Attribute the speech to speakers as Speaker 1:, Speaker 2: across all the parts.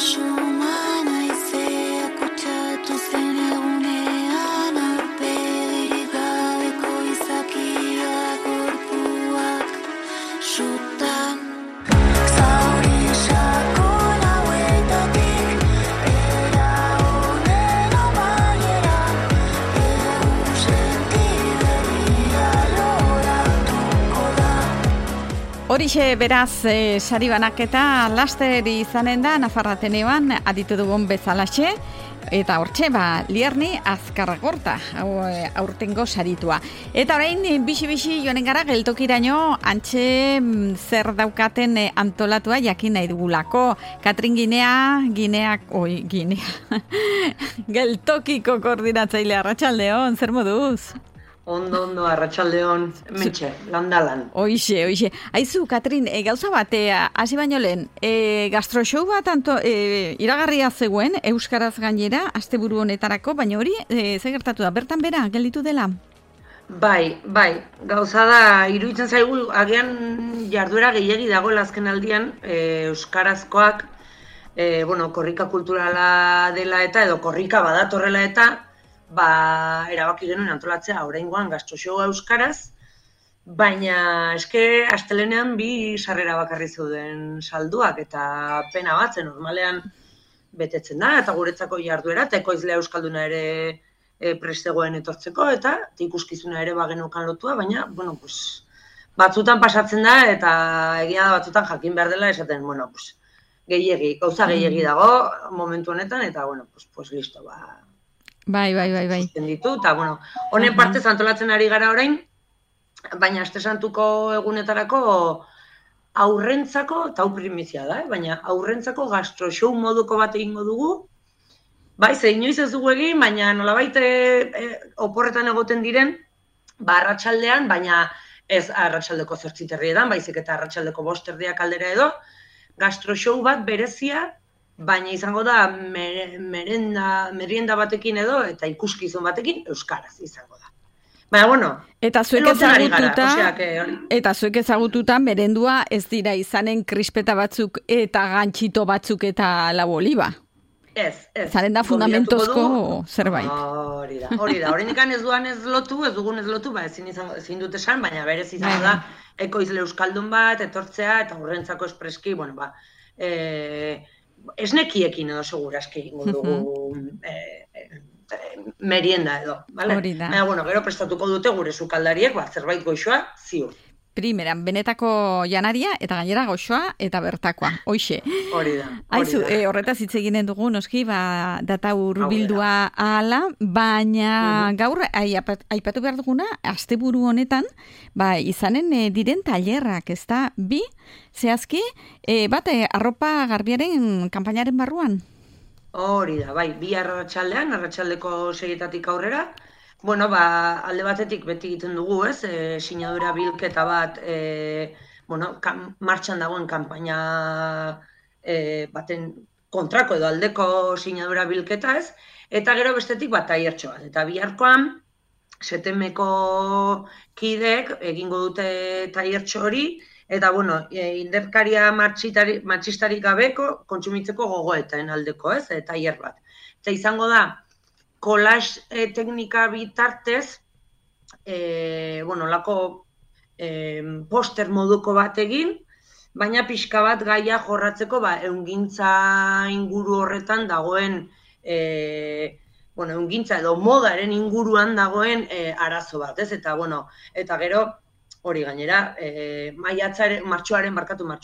Speaker 1: Horixe beraz, sari banaketa laster izanen da, Nafarra Ateneoan aditu dugun bezalaxe, eta hortxe, Lierni Azkarragorta, aurtengo saritua. Eta orain, bixi joanen gara, geltokiraino, antxe zer daukaten antolatua jakin nahi dugulako. Katrin Ginea, geltokiko koordinatzaile, arratsaldeon, zer moduz?
Speaker 2: Ondo, arratsaldeon, mentxe, landalan.
Speaker 1: Hoixe. Aizu, Katrin, gauza bat, hasi baino lehen, gastroshow bat iragarria zegoen, euskaraz gainera, asteburu honetarako, baina hori, ze gertatu da, bertan bera, gelditu dela?
Speaker 2: Bai, gauza da, iruditzen zaigu, agian jarduera gehiegi dagoela azken aldian, euskarazkoak, korrika kulturala dela eta, edo korrika badatorrela eta, erabaki genuen antolatzea oraingoan gastroshow euskaraz, baina eske astelenean 2 sarrera bakarri zeuden salduak eta pena bat, normalean betetzen da, eta guretzako jarduera, eta ekoizlea euskalduna ere prestegoen etortzeko, eta ikuskizuna ere bagenukan lotua, baina, batzutan pasatzen da, eta egia da batzutan jakin behar dela esaten, gauza gehiegi dago momentu honetan, eta, listo,
Speaker 1: Bai.
Speaker 2: Ditu, eta, honen partez antolatzen ari gara orain, baina aste santuko egunetarako aurrentzako, eta hau primizia da, baina aurrentzako gastroshow moduko bat egingo dugu, ze inoiz ez dugu egin, baina nolabait oporretan egoten diren, arratsaldean, baina ez arratsaldeko 8:00 baizik eta arratsaldeko 5:00 aldera edo, gastroshow bat berezia, baina izango da merienda batekin edo, eta ikuskizun batekin euskaraz izango da. Baina,
Speaker 1: eta zuek ezagututa merendua ez dira izanen krispeta batzuk eta gantxito batzuk eta lau oliba.
Speaker 2: Ez.
Speaker 1: Zaren da fundamentozko zerbait.
Speaker 2: Hori da. Horrenik ez dugun ez lotu, ezin dut esan, baina berez izango da ekoizle euskaldun bat, etortzea, eta horrentzako espreski, esnekiekin edo seguraski egingo dugu merienda edo, bale?
Speaker 1: Hori da.
Speaker 2: Gero prestatuko dute gure sukaldariek, zerbait goxoa, ziur.
Speaker 1: Primeran, benetako janaria, eta gainera goxoa, eta bertakoa, hoixe.
Speaker 2: Hori da.
Speaker 1: Aizu, horretaz hitz eginen dugu, noski, data urbildua ahala, baina gaur, aipatu behar duguna, asteburu honetan, izanen diren tailerrak, ez da, 2, zehazki, arropa garbiaren kanpainaren barruan?
Speaker 2: Hori da, 2 arratsaldean, arratsaldeko 6:00 aurrera, alde batetik beti egiten dugu, sinadura bilketa bat, martxan dagoen kanpaina baten kontrako edo aldeko sinadura bilketa, eta gero bestetik tailertxo bat. Eta biharkoan, setemeko kideek egingo dute tailertxo hori, eta, inderkaria matxistarik gabeko kontsumitzeko gogoetan aldeko, tailer bat. Eta izango da, collage teknika bitartez, lako poster moduko bat egin, baina pixka bat gaia jorratzeko, ehungintza inguru horretan dagoen, ehungintza edo modaren inguruan dagoen arazo bat, eta gero, hori gainera, martxoaren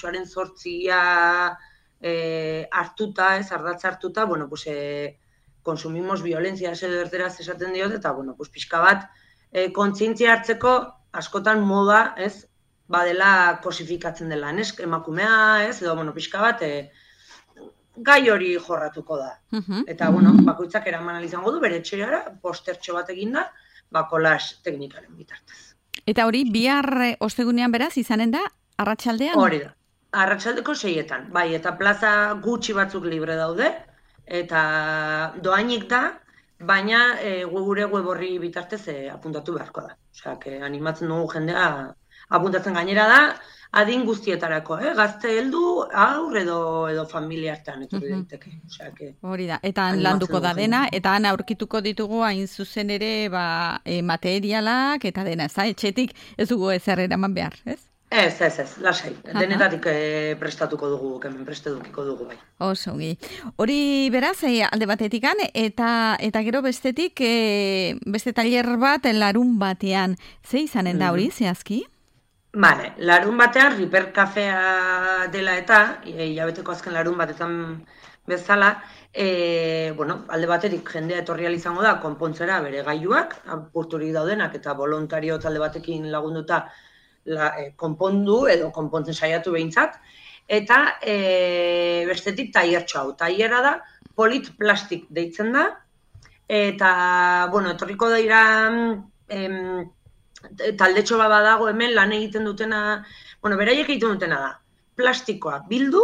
Speaker 2: 8 hartuta, ardatza hartuta, konsumimos violencia edo erderaz esaten diot, eta, pixka bat, kontzientzia hartzeko askotan moda, badela kosifikatzen dela, emakumea, edo, pixka bat, gai hori jorratuko da. Eta, bakoitzak eraman izango du, bere etxeara, postertxo bat eginda, collage teknikaren bitartez.
Speaker 1: Eta hori, bihar ostegunean beraz, izanen da, arratsaldean?
Speaker 2: Hori da, arratsaldeko 6:00, eta plaza gutxi batzuk libre daude, eta doainik da, baina gure web horri bitartez apuntatu beharko da. Animatzen dugu jendea apuntatzen gainera da, adin guztietarako, gazte heldu, aur edo familia hartan etorri daiteke. Osea,
Speaker 1: hori da, eta han landuko da dena, eta han aurkituko ditugu hain zuzen ere materialak eta dena, etxetik ez dugu ezer eraman behar, ez?
Speaker 2: Ez, lasai. Denetatik prestatuko dugu, hemen prestedukiko dugu bai.
Speaker 1: Osongi. Hori beraz, alde batetikan, eta gero bestetik, beste tailer bat larun batean. Ze izanen da hori, zehazki?
Speaker 2: Bale, larun batean, Riper Kafea dela eta, hilabeteko azken larun batetan bezala, alde batetik jendea etorri izango da, konpontzera bere gailuak, apurturik daudenak eta voluntario talde batekin lagunduta, konpondu edo konpontzen saiatu behintzat, eta bestetik tailertxo hau. Tailera da, politplastik deitzen da, eta, etorriko daira taldetxo bat badago hemen lan egiten dutena, beraiek egiten dutena da, plastikoa bildu,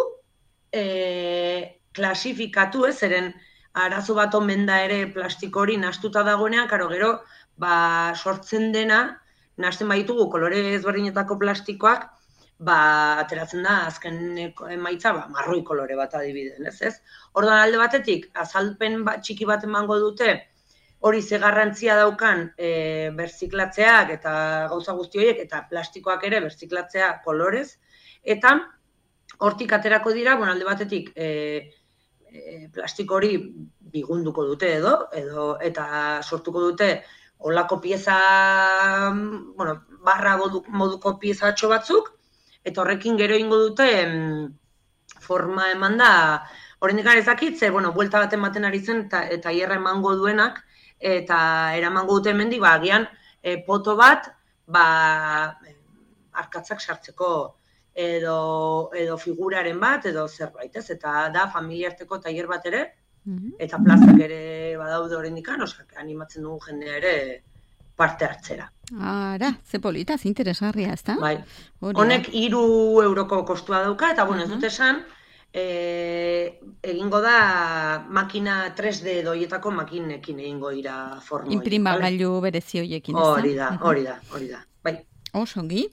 Speaker 2: klasifikatu zeren arazo bat omen da ere plastiko hori nahastuta dagoenean, karo gero, sortzen dena, nahasten baditugu kolore ezberdinetako plastikoak, ateratzen da azken emaitza marroi kolore bat adibidez, ez? Orduan alde batetik, azalpen txiki bat emango dute, hori ze garrantzia daukan berziklatzeak eta gauza guzti horiek, eta plastikoak ere berziklatzea kolorez, eta hortik aterako dira, alde batetik, plastiko hori bigunduko dute eta sortuko dute olako pieza, barra moduko pieza atxo batzuk, eta horrekin gero ingo dute forma eman da, oraindik ez dakit, buelta bat ematen ari zen, eta hierra emango duenak, eta eramango dute hemendik, agian poto bat, arkatzak sartzeko, edo figuraren bat, edo zerbait, ez? Eta da, familiarteko tailer bat ere, eta plazak ere badaude oraindikan, animatzen dugu jendea ere parte hartzera.
Speaker 1: Ara, ze polita, ze interesgarria, ezta?
Speaker 2: Bai. Honek 3 euroko kostua dauka, eta ez dut esan, egingo da makina 3D doietako makinekin egingo dira forma.
Speaker 1: Inprimagailu berezi horiekin, ezta?
Speaker 2: Hori da. Bai.
Speaker 1: Osongi,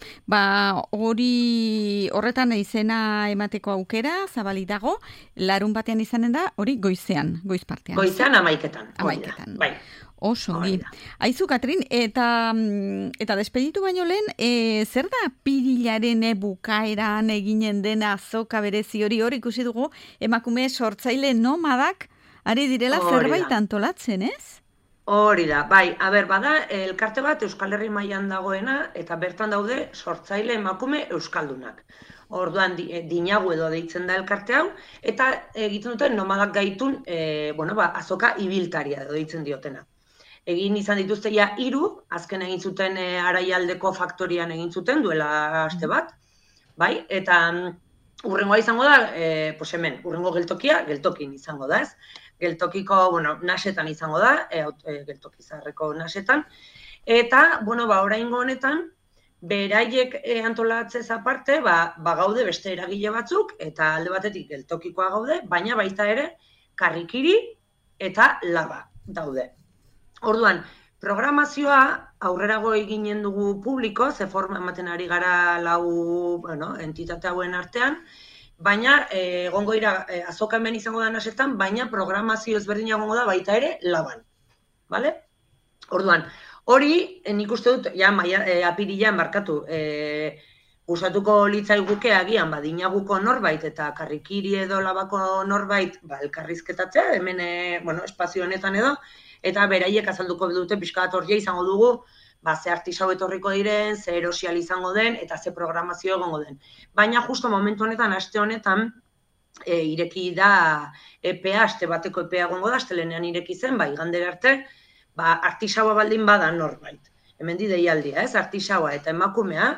Speaker 1: horretan izena emateko aukera, zabalik dago, larun batean izanen da, hori goizean, goiz partean.
Speaker 2: Goizean 11:00.
Speaker 1: Bai. Osongi. Aizu, Katrin, eta despeditu baino lehen, zer da pirilaren bukaeran eginen dena azoka berezi hori ikusi dugu, emakume sortzaile nomadak, ari direla zerbait antolatzen, ez?
Speaker 2: Hori da, bai, bada, elkarte bat Euskal Herri mailan dagoena, eta bertan daude sortzaile emakume euskaldunak. Orduan, dinagu edo deitzen da elkarte hau, eta egiten duten nomadak gaitun, azoka ibiltaria edo deitzen diotena. Egin izan dituzte 3, azken egin zuten Araialdeko faktorian egin zuten, duela aste bat, bai, eta urrengoa izango da, hemen, urrengo geltokin izango da, ez? Geltokiko, nasetan izango da, geltoki zaharreko nasetan, eta, oraingo honetan, beraiek antolatzez aparte, gaude beste eragile batzuk, eta alde batetik geltokikoa gaude, baina baita ere, karrikiri eta laba daude. Orduan, programazioa aurrerago eginen dugu publiko, ze forma ematen ari gara 4 entitate hauen artean, baina egongo dira azoka hemen izango da nasetan, baina programazio ezberdina egongo da baita ere laban. Bale? Orduan, hori nik uste dut, apirilean markatu, gustatuko litzaiguke agian dinaguko norbait eta karrikiri edo labako norbait elkarrizketatzea, hemen espazio honetan edo, eta beraiek azalduko dute pixka bat horria izango dugu, ze artisau etorriko diren, ze erosial izango den, eta ze programazio egongo den. Baina justo momentu honetan, aste honetan, ireki da EPEA, aste bateko EPEA egongo da, astelenean ireki zen, igandera arte, artisaua baldin bada norbait. Hemen di deialdia, ez? Artisaua eta emakumea,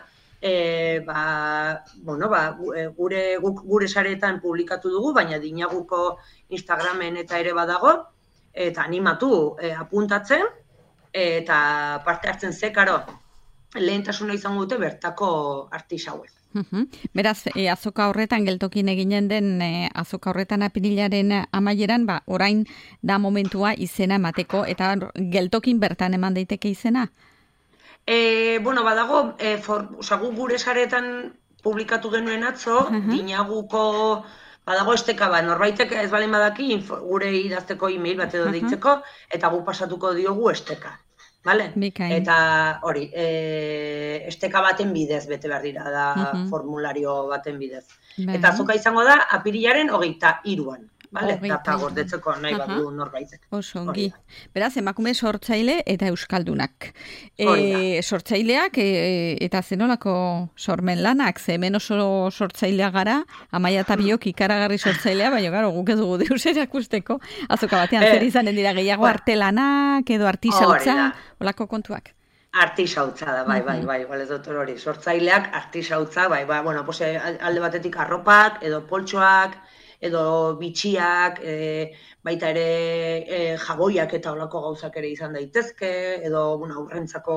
Speaker 2: gure sareetan publikatu dugu, baina dinaguko Instagramen eta ere badago, eta animatu apuntatzen, eta parte hartzen zekaro lehentasuna izango dute bertako artisauek.
Speaker 1: Beraz, azoka horretan, geltokin eginen den azoka horretan apirilaren amaieran, orain da momentua izena emateko, eta geltokin bertan eman daiteke izena?
Speaker 2: Bueno, badago, gu gure saretan publikatu genuen atzo, Dinaguko badago esteka bat, norbaitek ez balen badaki gure idazteko e-mail bat edo deitzeko, eta gu pasatuko diogu esteka. Vale? Eta hori, esteka baten bidez bete behar dira da formulario baten bidez. Eta azoka izango da, apirilaren 23an. Vale, data gordetzeko nahi bat du norbaitek.
Speaker 1: Oso, ongi. Beraz, emakume sortzaile eta euskaldunak. Sortzaileak eta zenolako sormen lanak, ze hemen oso sortzailea gara, Amaia eta Biok ikaragarri sortzailea, baina garo, guk ez dugu deus erakusteko, azoka batean zer izanen dira gehiago artelanak edo artisautza, olako kontuak.
Speaker 2: Artisautza da, bai, ez doktor hori. Sortzaileak artisautza, bueno, alde batetik arropak, edo poltsoak, edo bitxiak, baita ere jaboiak eta olako gauzak ere izan daitezke, edo aurrentzako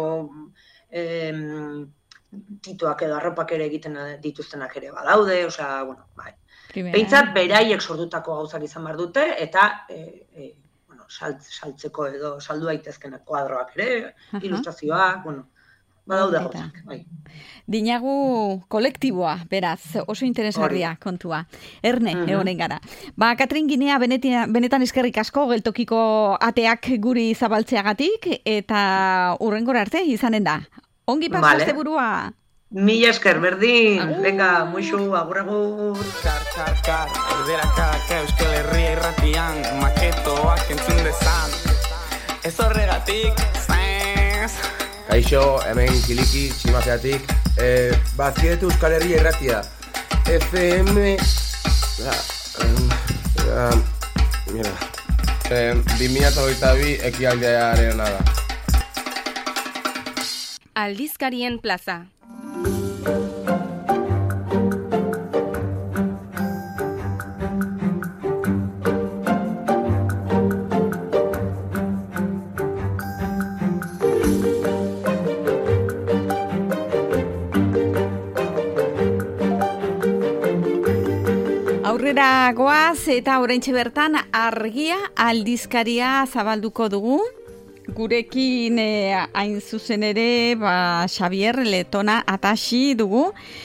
Speaker 2: tituak edo arropak ere egiten dituztenak ere badaude, osea, bueno, bai. Behintzat, beraiek sortutako gauzak izan behar dute, eta saltzeko edo saldu daitezkenak kuadroak ere, ilustrazioak, bueno, badaude gauzak, bai.
Speaker 1: Dinagu kolektiboa, beraz, oso interesgarria kontua. Erne, egonen gara. Katrin Ginea, benetan eskerrik asko, geltokiko ateak guri zabaltzeagatik, eta hurrengora arte izanen da. Ongi pasa asteburua.
Speaker 2: Mila esker, berdin. Venga, muixu, agur agur.
Speaker 3: Kar, alberakak Euskal Herria irratian, maketoak entzun dezan. Ez horregatik,
Speaker 4: Kaixo, hemen Kiliki, Tximafeatik. Bazkietu Euskal Herria irratia. FM... Mira... 2022 ekialdearen da.
Speaker 5: Aldizkarien plaza.
Speaker 1: Aurrera goaz eta oraintxe bertan Argia aldizkaria zabalduko dugu. Gurekin hain zuzen ere Xabier Letona Ataxi dugu.